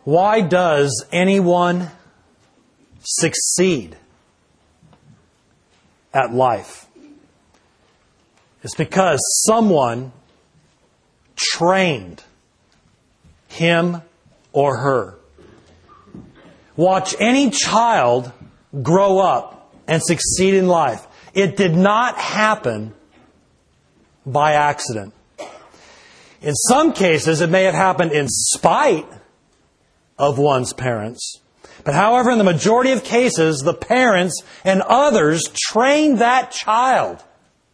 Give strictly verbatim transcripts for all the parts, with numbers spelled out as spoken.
Why does anyone succeed at life? It's because someone trained him or her. Watch any child grow up and succeed in life. It did not happen by accident. In some cases, it may have happened in spite of one's parents. But however, in the majority of cases, the parents and others trained that child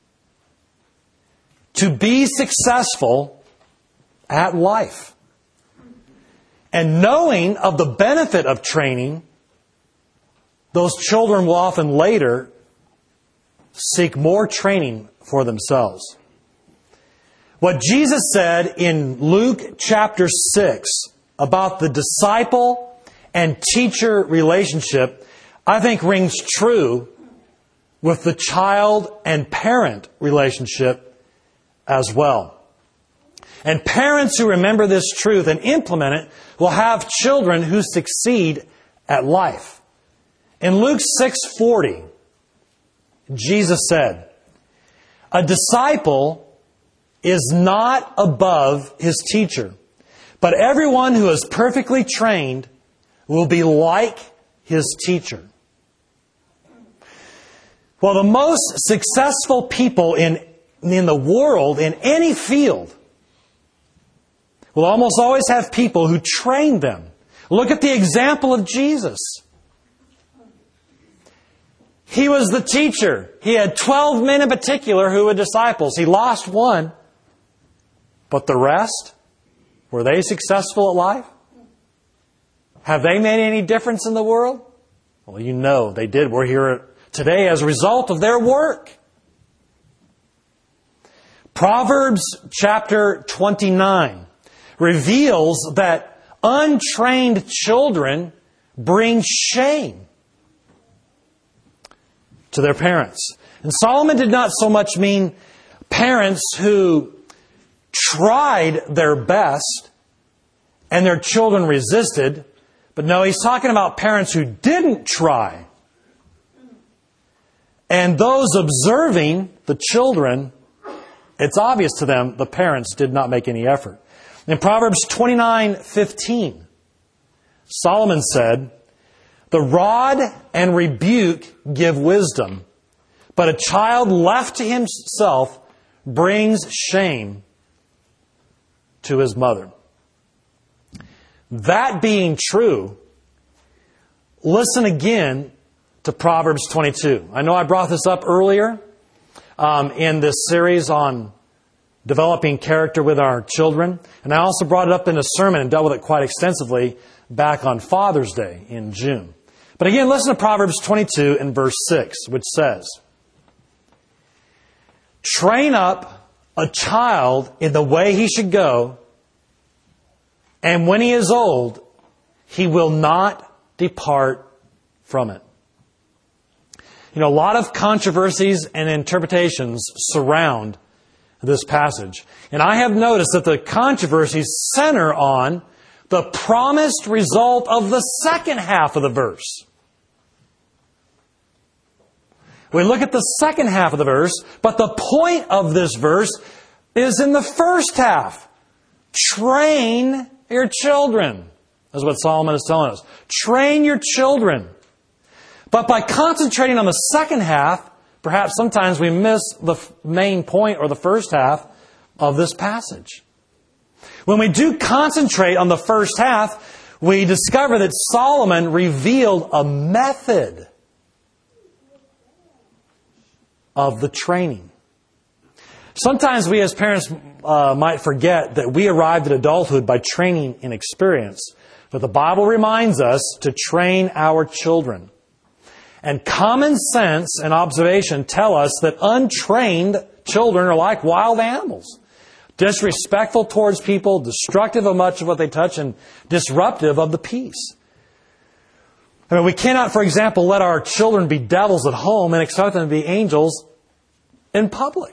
to be successful at life. And knowing of the benefit of training, those children will often later seek more training for themselves. What Jesus said in Luke chapter six about the disciple and teacher relationship, I think rings true with the child and parent relationship as well. And parents who remember this truth and implement it will have children who succeed at life. In Luke six forty, Jesus said, "A disciple is not above his teacher, but everyone who is perfectly trained will be like his teacher." Well, the most successful people in, in the world, in any field, will almost always have people who train them. Look at the example of Jesus. He was the teacher. He had twelve men in particular who were disciples. He lost one. But the rest, were they successful at life? Have they made any difference in the world? Well, you know they did. We're here today as a result of their work. Proverbs chapter twenty-nine reveals that untrained children bring shame to their parents. And Solomon did not so much mean parents who tried their best and their children resisted, but no, he's talking about parents who didn't try. And those observing the children, it's obvious to them the parents did not make any effort. In Proverbs twenty-nine fifteen, Solomon said, "The rod and rebuke give wisdom, but a child left to himself brings shame to his mother." That being true, listen again to Proverbs twenty-two. I know I brought this up earlier um, in this series on developing character with our children. And I also brought it up in a sermon and dealt with it quite extensively back on Father's Day in June. But again, listen to Proverbs twenty-two and verse six, which says, "Train up a child in the way he should go, and when he is old, he will not depart from it." You know, a lot of controversies and interpretations surround this passage. And I have noticed that the controversies center on the promised result of the second half of the verse. We look at the second half of the verse, but the point of this verse is in the first half. Train your children. That's what Solomon is telling us. Train your children. But by concentrating on the second half, perhaps sometimes we miss the main point or the first half of this passage. When we do concentrate on the first half, we discover that Solomon revealed a method of the training. Sometimes we as parents uh, might forget that we arrived at adulthood by training and experience. But the Bible reminds us to train our children. And common sense and observation tell us that untrained children are like wild animals. Disrespectful towards people, destructive of much of what they touch, and disruptive of the peace. I mean, we cannot, for example, let our children be devils at home and expect them to be angels in public.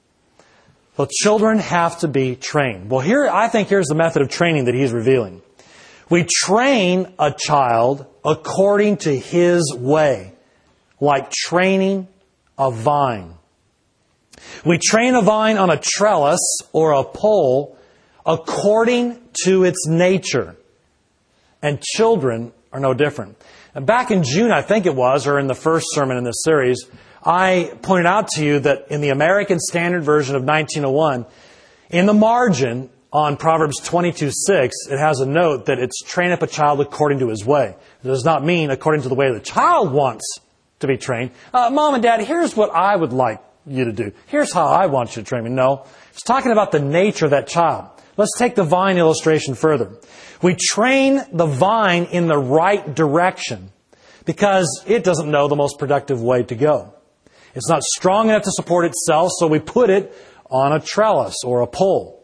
Well, children have to be trained. Well, here, I think here's the method of training that he's revealing. We train a child according to his way, like training a vine. We train a vine on a trellis or a pole according to its nature. And children are no different. And back in June, I think it was, or in the first sermon in this series, I pointed out to you that in the American Standard Version of nineteen oh one, in the margin on Proverbs twenty-two six, it has a note that it's train up a child according to his way. It does not mean according to the way the child wants to be trained. Uh, Mom and Dad, here's what I would like you to do. Here's how I want you to train me. No, it's talking about the nature of that child. Let's take the vine illustration further. We train the vine in the right direction because it doesn't know the most productive way to go. It's not strong enough to support itself, so we put it on a trellis or a pole.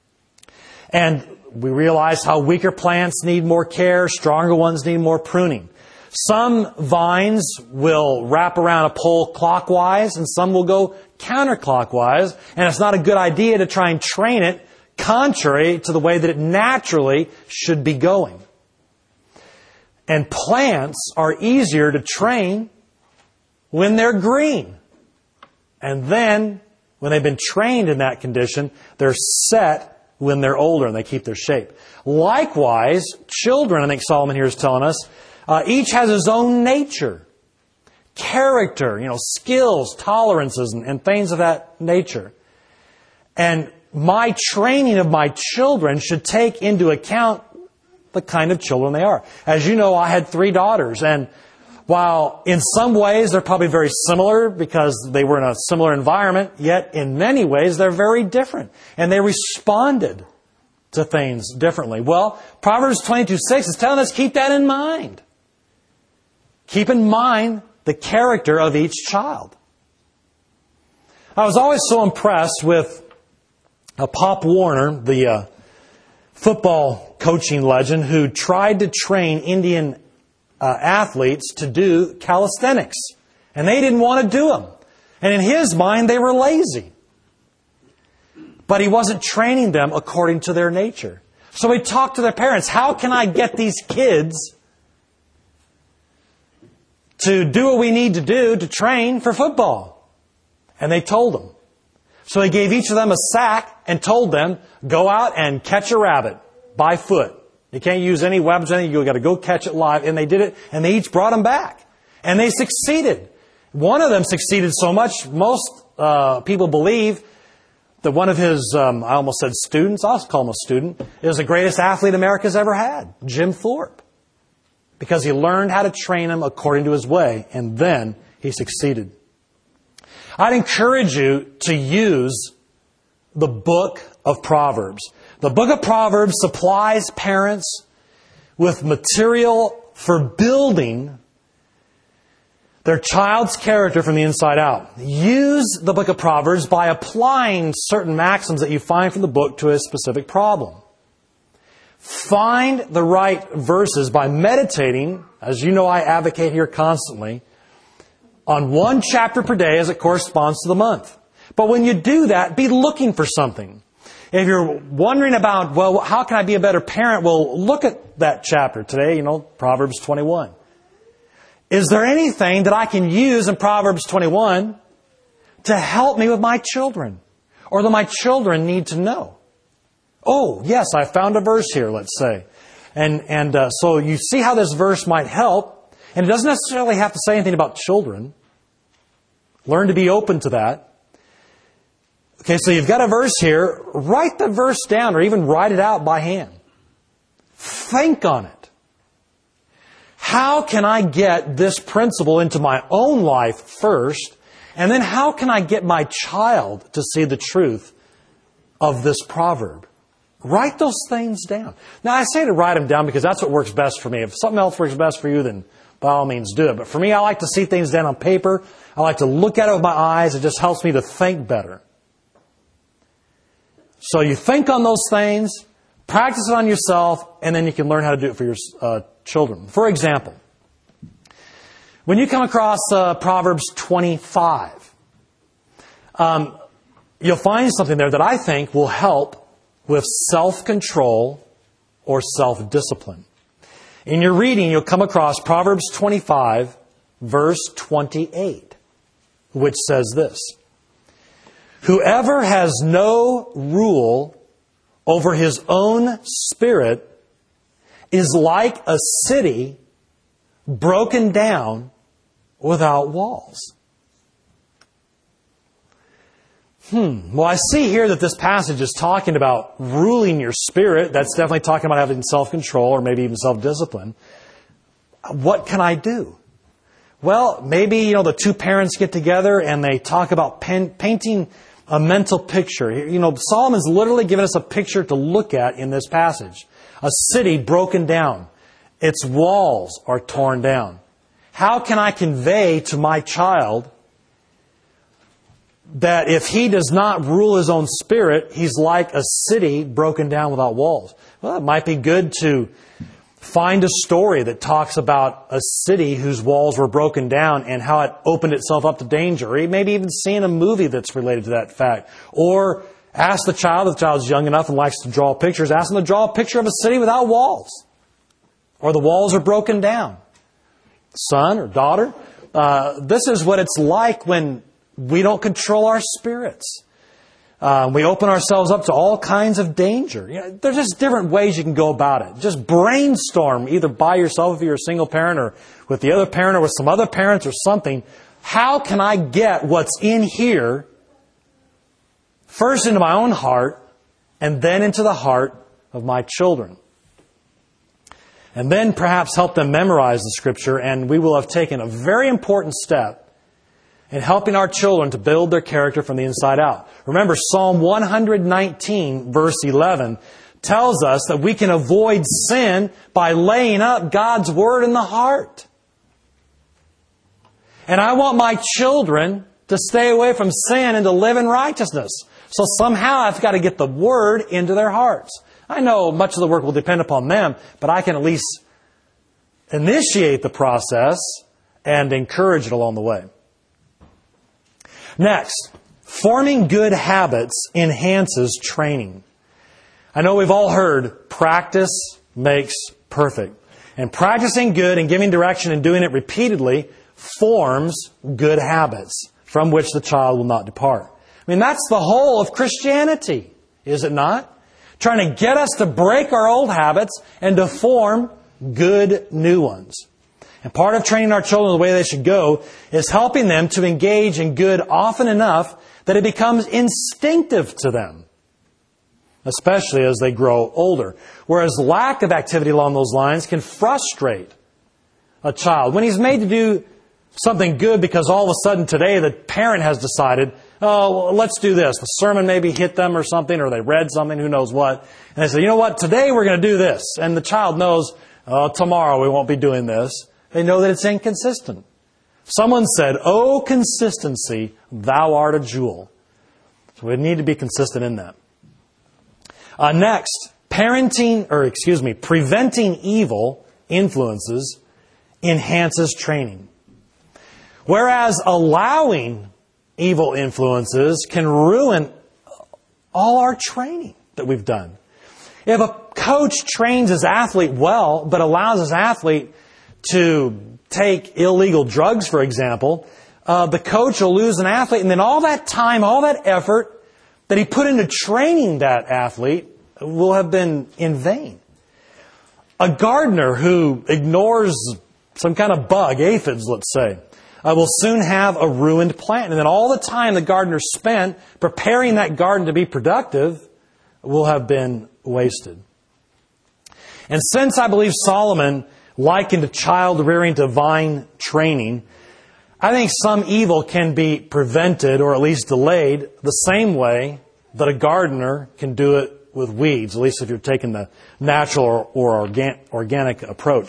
And we realize how weaker plants need more care, stronger ones need more pruning. Some vines will wrap around a pole clockwise and some will go counterclockwise. And it's not a good idea to try and train it contrary to the way that it naturally should be going. And plants are easier to train when they're green. And then, when they've been trained in that condition, they're set when they're older and they keep their shape. Likewise, children, I think Solomon here is telling us, uh, each has his own nature, character, you know, skills, tolerances, and, and things of that nature. And my training of my children should take into account the kind of children they are. As you know, I had three daughters, and while in some ways they're probably very similar because they were in a similar environment, yet in many ways they're very different. And they responded to things differently. Well, Proverbs twenty-two six is telling us keep that in mind. Keep in mind the character of each child. I was always so impressed with uh, Pop Warner, the uh, football coaching legend, who tried to train Indian Uh, athletes to do calisthenics. And they didn't want to do them. And in his mind, they were lazy. But he wasn't training them according to their nature. So he talked to their parents, how can I get these kids to do what we need to do to train for football? And they told him. So he gave each of them a sack and told them, go out and catch a rabbit by foot. You can't use any weapons or anything. You've got to go catch it live. And they did it, and they each brought them back. And they succeeded. One of them succeeded so much, most uh, people believe that one of his, um, I almost said students, I'll call him a student, is the greatest athlete America's ever had, Jim Thorpe. Because he learned how to train him according to his way, and then he succeeded. I'd encourage you to use the book of Proverbs. The book of Proverbs supplies parents with material for building their child's character from the inside out. Use the book of Proverbs by applying certain maxims that you find from the book to a specific problem. Find the right verses by meditating, as you know I advocate here constantly, on one chapter per day as it corresponds to the month. But when you do that, be looking for something. If you're wondering about, well, how can I be a better parent? Well, look at that chapter today, you know, Proverbs twenty-one. Is there anything that I can use in Proverbs twenty-one to help me with my children? Or that my children need to know? Oh, yes, I found a verse here, let's say. And, and uh, so you see how this verse might help. And it doesn't necessarily have to say anything about children. Learn to be open to that. Okay, so you've got a verse here. Write the verse down or even write it out by hand. Think on it. How can I get this principle into my own life first? And then how can I get my child to see the truth of this proverb? Write those things down. Now, I say to write them down because that's what works best for me. If something else works best for you, then by all means do it. But for me, I like to see things down on paper. I like to look at it with my eyes. It just helps me to think better. So you think on those things, practice it on yourself, and then you can learn how to do it for your uh, children. For example, when you come across uh, Proverbs twenty-five, um, you'll find something there that I think will help with self-control or self-discipline. In your reading, you'll come across Proverbs twenty-five, verse twenty-eight, which says this: "Whoever has no rule over his own spirit is like a city broken down without walls." Hmm. Well, I see here that this passage is talking about ruling your spirit. That's definitely talking about having self-control or maybe even self-discipline. What can I do? Well, maybe, you know, the two parents get together and they talk about pen, painting a mental picture. You know, Solomon's literally given us a picture to look at in this passage. A city broken down. Its walls are torn down. How can I convey to my child that if he does not rule his own spirit, he's like a city broken down without walls? Well, it might be good to find a story that talks about a city whose walls were broken down and how it opened itself up to danger. Or maybe even seeing a movie that's related to that fact. Or ask the child, if the child's young enough and likes to draw pictures, ask them to draw a picture of a city without walls. Or the walls are broken down. Son or daughter, uh, this is what it's like when we don't control our spirits. Uh, we open ourselves up to all kinds of danger. You know, there's just different ways you can go about it. Just brainstorm, either by yourself if you're a single parent, or with the other parent, or with some other parents or something. How can I get what's in here first into my own heart and then into the heart of my children? And then perhaps help them memorize the Scripture, and we will have taken a very important step in helping our children to build their character from the inside out. Remember, Psalm one nineteen, verse eleven, tells us that we can avoid sin by laying up God's Word in the heart. And I want my children to stay away from sin and to live in righteousness. So somehow I've got to get the Word into their hearts. I know much of the work will depend upon them, but I can at least initiate the process and encourage it along the way. Next, forming good habits enhances training. I know we've all heard practice makes perfect. And practicing good and giving direction and doing it repeatedly forms good habits from which the child will not depart. I mean, that's the whole of Christianity, is it not? Trying to get us to break our old habits and to form good new ones. And part of training our children the way they should go is helping them to engage in good often enough that it becomes instinctive to them, especially as they grow older. Whereas lack of activity along those lines can frustrate a child. When he's made to do something good because all of a sudden today the parent has decided, oh, well, let's do this. The sermon maybe hit them or something, or they read something, who knows what. And they say, you know what, today we're going to do this. And the child knows, oh, tomorrow we won't be doing this. They know that it's inconsistent. Someone said, "O consistency, thou art a jewel." So we need to be consistent in that. Uh, next, parenting, or excuse me, preventing evil influences enhances training. Whereas allowing evil influences can ruin all our training that we've done. If a coach trains his athlete well, but allows his athlete to take illegal drugs, for example, uh, the coach will lose an athlete, and then all that time, all that effort that he put into training that athlete will have been in vain. A gardener who ignores some kind of bug, aphids, let's say, uh, will soon have a ruined plant. And then all the time the gardener spent preparing that garden to be productive will have been wasted. And since I believe Solomon likened child rearing to vine training, I think some evil can be prevented or at least delayed the same way that a gardener can do it with weeds, at least if you're taking the natural or, or organ, organic approach.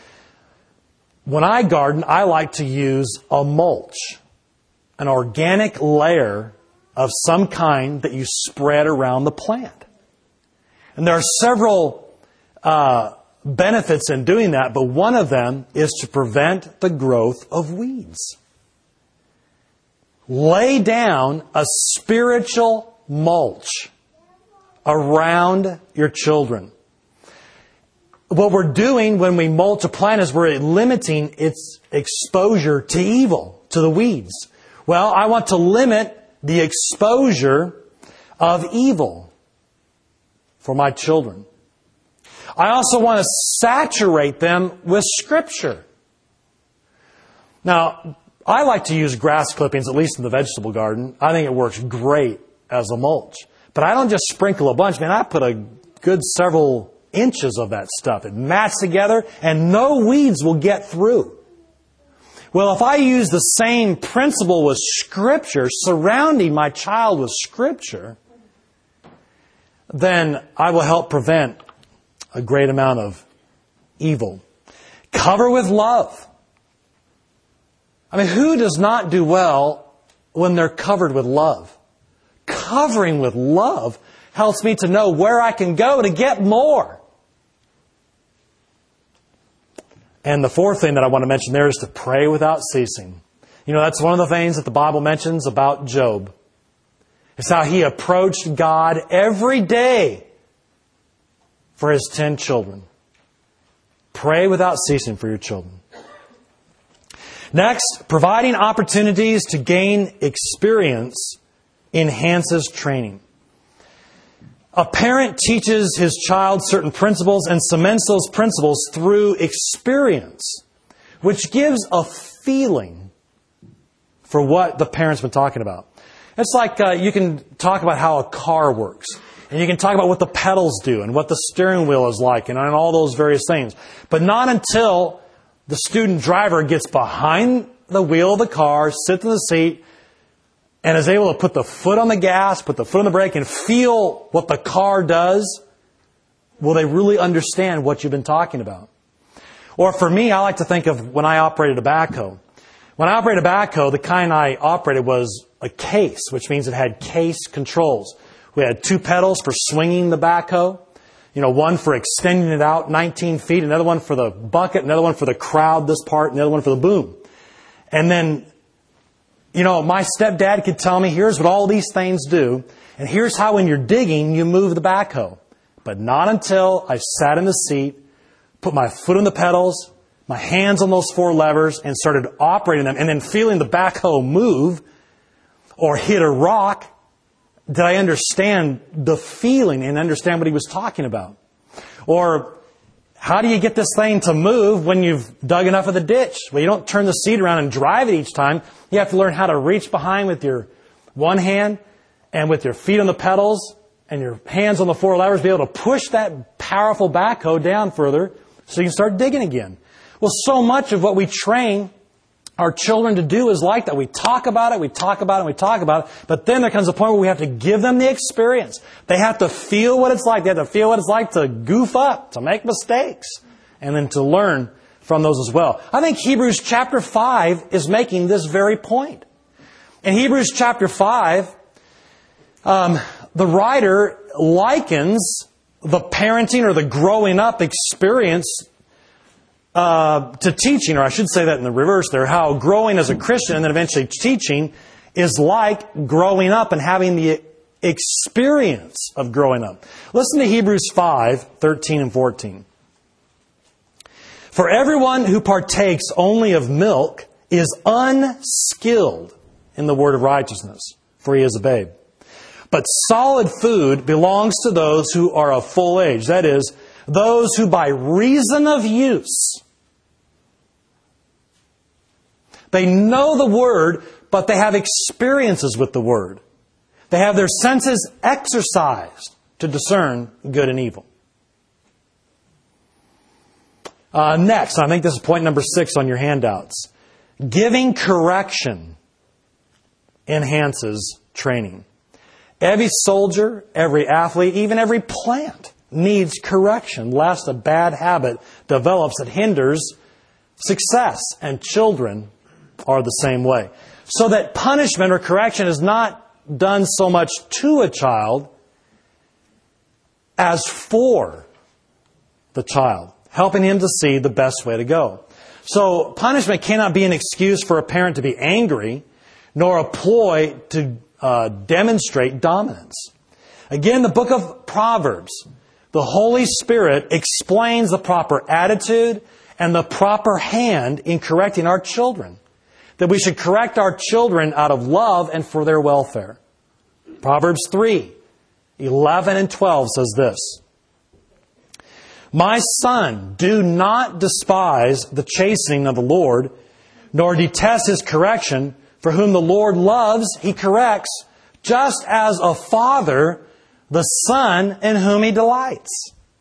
When I garden, I like to use a mulch, an organic layer of some kind that you spread around the plant. And there are several uh, benefits in doing that, but one of them is to prevent the growth of weeds. Lay down a spiritual mulch around your children. what we're doing when we mulch a plant is we're limiting its exposure to evil, to the weeds. Well, I want to limit the exposure of evil for my children. I also want to saturate them with Scripture. Now, I like to use grass clippings, at least in the vegetable garden. I think it works great as a mulch. But I don't just sprinkle a bunch. Man, I put a good several inches of that stuff. It mats together and no weeds will get through. Well, if I use the same principle with Scripture, surrounding my child with Scripture, then I will help prevent a great amount of evil. Cover with love. I mean, who does not do well when they're covered with love? Covering with love helps me to know where I can go to get more. And the fourth thing that I want to mention there is to pray without ceasing. You know, that's one of the things that the Bible mentions about Job. It's how he approached God every day for his ten children. Pray without ceasing for your children. Next, providing opportunities to gain experience enhances training. A parent teaches his child certain principles and cements those principles through experience, which gives a feeling for what the parent's been talking about. It's like uh, you can talk about how a car works, and you can talk about what the pedals do and what the steering wheel is like and, and all those various things. But not until the student driver gets behind the wheel of the car, sits in the seat, and is able to put the foot on the gas, put the foot on the brake, and feel what the car does, will they really understand what you've been talking about? Or for me, I like to think of when I operated a backhoe. When I operated a backhoe, the kind I operated was a case, which means it had case controls. We had two pedals for swinging the backhoe. You know, one for extending it out nineteen feet, another one for the bucket, another one for the crowd, this part, another one for the boom. And then, you know, my stepdad could tell me, here's what all these things do, and here's how when you're digging, you move the backhoe. But not until I sat in the seat, put my foot on the pedals, my hands on those four levers, and started operating them, and then feeling the backhoe move or hit a rock, did I understand the feeling and understand what he was talking about. Or how do you get this thing to move when you've dug enough of the ditch? Well, you don't turn the seat around and drive it each time. You have to learn how to reach behind with your one hand and with your feet on the pedals and your hands on the four levers, be able to push that powerful backhoe down further so you can start digging again. Well, so much of what we train our children to do is like that. We talk about it, we talk about it, we talk about it, but then there comes a point where we have to give them the experience. They have to feel what it's like. They have to feel what it's like to goof up, to make mistakes, and then to learn from those as well. I think Hebrews chapter five is making this very point. In Hebrews chapter five, um, the writer likens the parenting or the growing up experience Uh, to teaching, or I should say that in the reverse there, how growing as a Christian and then eventually teaching is like growing up and having the experience of growing up. Listen to Hebrews five, thirteen and fourteen. For everyone who partakes only of milk is unskilled in the word of righteousness, for he is a babe. But solid food belongs to those who are of full age, that is, those who by reason of use, they know the Word, but they have experiences with the Word. They have their senses exercised to discern good and evil. Uh, next, I think this is point number six on your handouts. Giving correction enhances training. Every soldier, every athlete, even every plant needs correction, lest a bad habit develops that hinders success. And children are the same way. So that punishment or correction is not done so much to a child as for the child, helping him to see the best way to go. So punishment cannot be an excuse for a parent to be angry, nor a ploy to uh, demonstrate dominance. Again, the book of Proverbs the Holy Spirit explains the proper attitude and the proper hand in correcting our children. That we should correct our children out of love and for their welfare. Proverbs three, eleven and twelve says this. My son, do not despise the chastening of the Lord, nor detest His correction, for whom the Lord loves, He corrects, just as a father the son in whom He delights.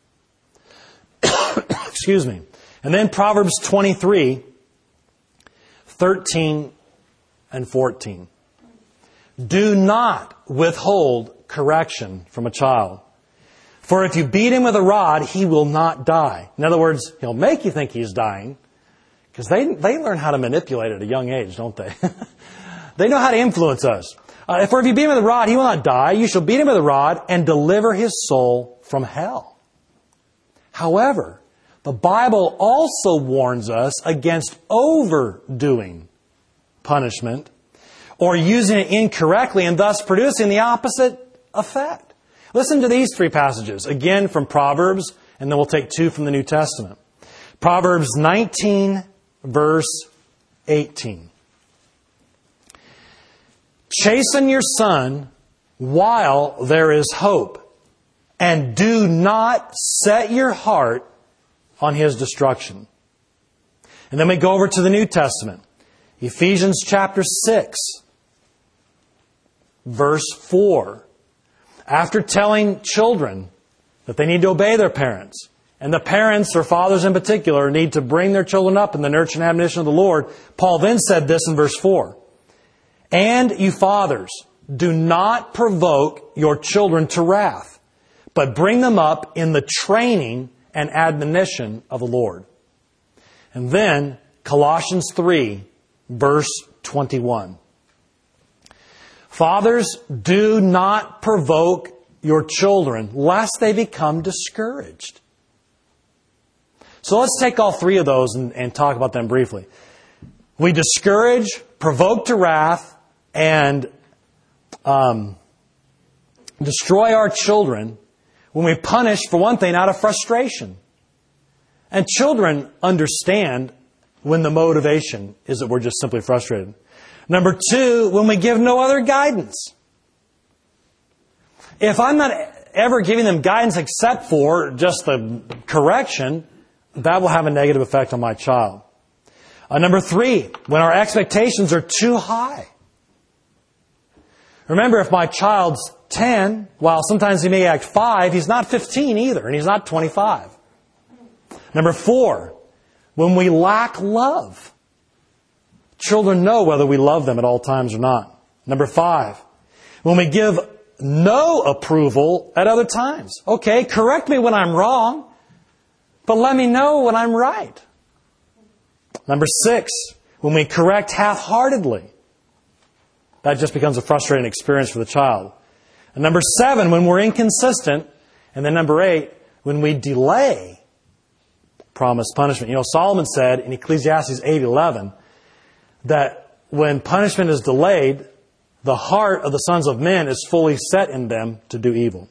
Excuse me. And then Proverbs twenty-three, thirteen and fourteen. Do not withhold correction from a child. For if you beat him with a rod, he will not die. In other words, he'll make you think he's dying. Because they, they learn how to manipulate at a young age, don't they? They know how to influence us. Uh, for if you beat him with a rod, he will not die. You shall beat him with a rod and deliver his soul from hell. However, the Bible also warns us against overdoing punishment or using it incorrectly and thus producing the opposite effect. Listen to these three passages, again from Proverbs, and then we'll take two from the New Testament. Proverbs nineteen, verse eighteen. Chasten your son while there is hope, and do not set your heart on his destruction. And then we go over to the New Testament. Ephesians chapter six, verse four. After telling children that they need to obey their parents, and the parents, or fathers in particular, need to bring their children up in the nurture and admonition of the Lord, Paul then said this in verse four. And you fathers, do not provoke your children to wrath, but bring them up in the training and admonition of the Lord. And then Colossians three, verse twenty-one. Fathers, do not provoke your children, lest they become discouraged. So let's take all three of those and, and talk about them briefly. We discourage, provoke to wrath, and um, destroy our children when we punish, for one thing, out of frustration. And children understand when the motivation is that we're just simply frustrated. Number two, when we give no other guidance. If I'm not ever giving them guidance except for just the correction, that will have a negative effect on my child. Uh, number three, when our expectations are too high. Remember, if my child's ten, while sometimes he may act five, he's not fifteen either, and he's not twenty-five. Number four, when we lack love. Children know whether we love them at all times or not. Number five, when we give no approval at other times. Okay, correct me when I'm wrong, but let me know when I'm right. Number six, when we correct half-heartedly. That just becomes a frustrating experience for the child. And number seven, when we're inconsistent. And then number eight, when we delay promised punishment. You know, Solomon said in Ecclesiastes eight eleven, that when punishment is delayed, the heart of the sons of men is fully set in them to do evil.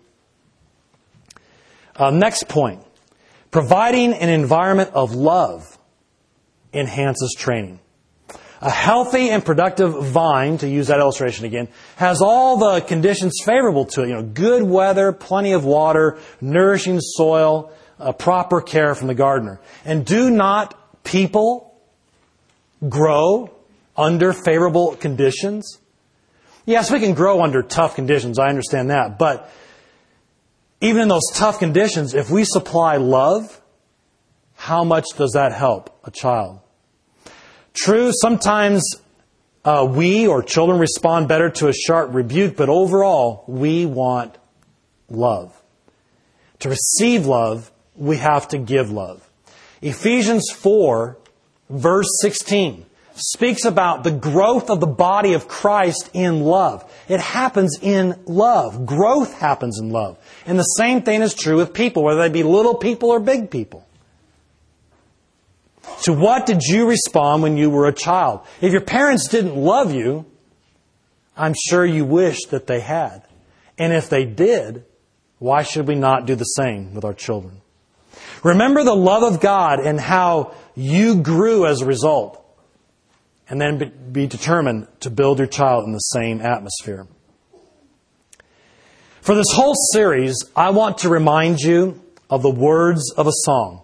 Uh, next point. Providing an environment of love enhances training. A healthy and productive vine, to use that illustration again, has all the conditions favorable to it. You know, good weather, plenty of water, nourishing soil, uh, proper care from the gardener. And do not people grow under favorable conditions? Yes, we can grow under tough conditions. I understand that. But even in those tough conditions, if we supply love, how much does that help a child? True, sometimes uh, we or children respond better to a sharp rebuke, but overall, we want love. To receive love, we have to give love. Ephesians four, verse sixteen. Speaks about the growth of the body of Christ in love. It happens in love. Growth happens in love. And the same thing is true with people, whether they be little people or big people. To what did you respond when you were a child? If your parents didn't love you, I'm sure you wished that they had. And if they did, Why should we not do the same with our children? Remember the love of God and how you grew as a result. And then be determined to build your child in the same atmosphere. For this whole series, I want to remind you of the words of a song.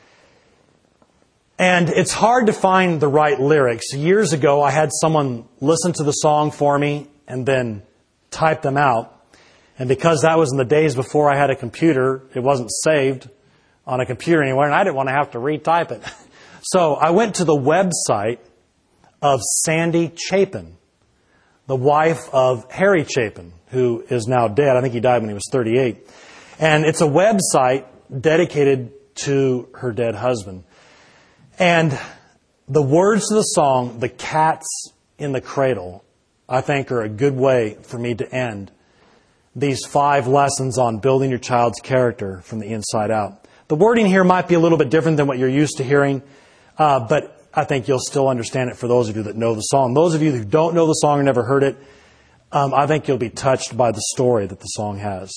And it's hard to find the right lyrics. Years ago, I had someone listen to the song for me and then type them out. And because that was in the days before I had a computer, it wasn't saved on a computer anywhere, and I didn't want to have to retype it. So I went to the website of Sandy Chapin, the wife of Harry Chapin, who is now dead. I think he died when he was thirty-eight. And it's a website dedicated to her dead husband. And the words of the song, "The Cat's in the Cradle," I think are a good way for me to end these five lessons on building your child's character from the inside out. The wording here might be a little bit different than what you're used to hearing, uh, but I think you'll still understand it for those of you that know the song. Those of you who don't know the song or never heard it, um, I think you'll be touched by the story that the song has.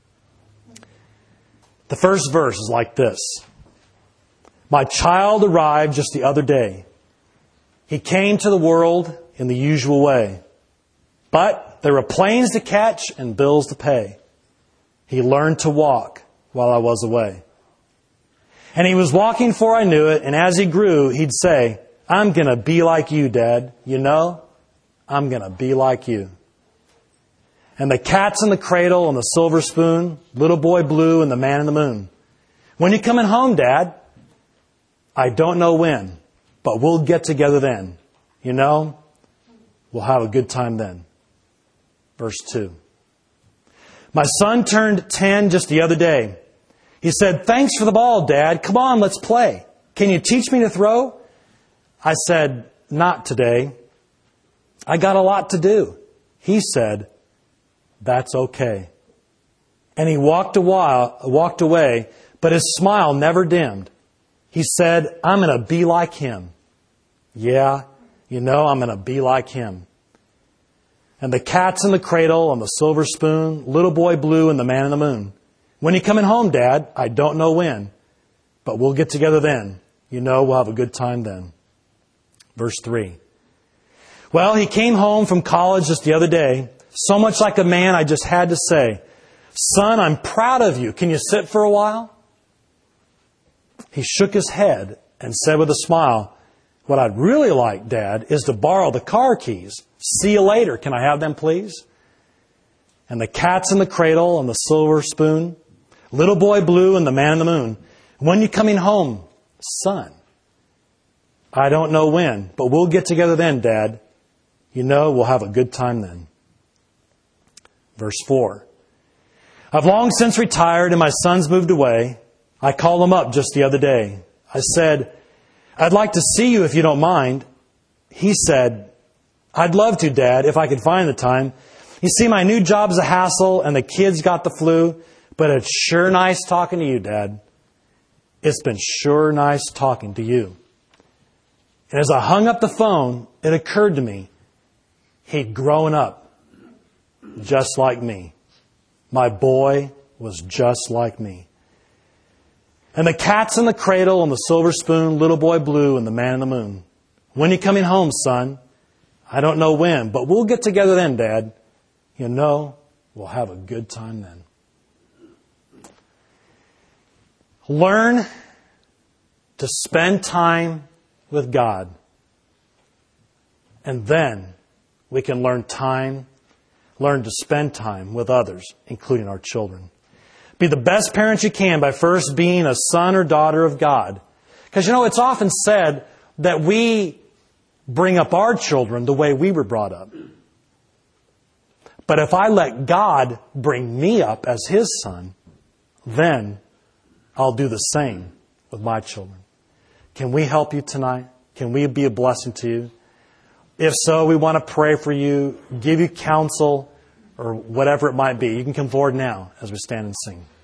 The first verse is like this. My child arrived just the other day. He came to the world in the usual way. But there were planes to catch and bills to pay. He learned to walk while I was away. And he was walking before I knew it, and as he grew, he'd say, I'm going to be like you, Dad. You know, I'm going to be like you. And the cat's in the cradle and the silver spoon, little boy blue and the man in the moon. When you coming home, Dad? I don't know when, but we'll get together then. You know, we'll have a good time then. Verse two. My son turned ten just the other day. He said, thanks for the ball, Dad. Come on, let's play. Can you teach me to throw? I said, not today. I got a lot to do. He said, that's okay. And he walked a while, walked away, but his smile never dimmed. He said, I'm going to be like him. Yeah, you know, I'm going to be like him. And the cat's in the cradle and the silver spoon, little boy blue and the man in the moon. When you coming home, Dad? I don't know when, but we'll get together then. You know, we'll have a good time then. Verse three. Well, he came home from college just the other day, so much like a man I just had to say, son, I'm proud of you. Can you sit for a while? He shook his head and said with a smile, what I'd really like, Dad, is to borrow the car keys. See you later. Can I have them, please? And the cat's in the cradle and the silver spoon, little boy blue and the man in the moon. When you coming home, son? I don't know when, but we'll get together then, Dad. You know, we'll have a good time then. Verse four. I've long since retired and my son's moved away. I called him up just the other day. I said, I'd like to see you if you don't mind. He said, I'd love to, Dad, if I could find the time. You see, my new job's a hassle and the kids got the flu, but it's sure nice talking to you, Dad. It's been sure nice talking to you. And as I hung up the phone, it occurred to me, he'd grown up just like me. My boy was just like me. And the cat's in the cradle and the silver spoon, little boy blue and the man in the moon. When you coming home, son? I don't know when, but we'll get together then, Dad. You know, we'll have a good time then. Learn to spend time with God. And then we can learn time, learn to spend time with others, including our children. Be the best parent you can by first being a son or daughter of God. Because, you know, it's often said that we bring up our children the way we were brought up. But if I let God bring me up as His son, then I'll do the same with my children. Can we help you tonight? Can we be a blessing to you? If so, we want to pray for you, give you counsel, or whatever it might be. You can come forward now as we stand and sing.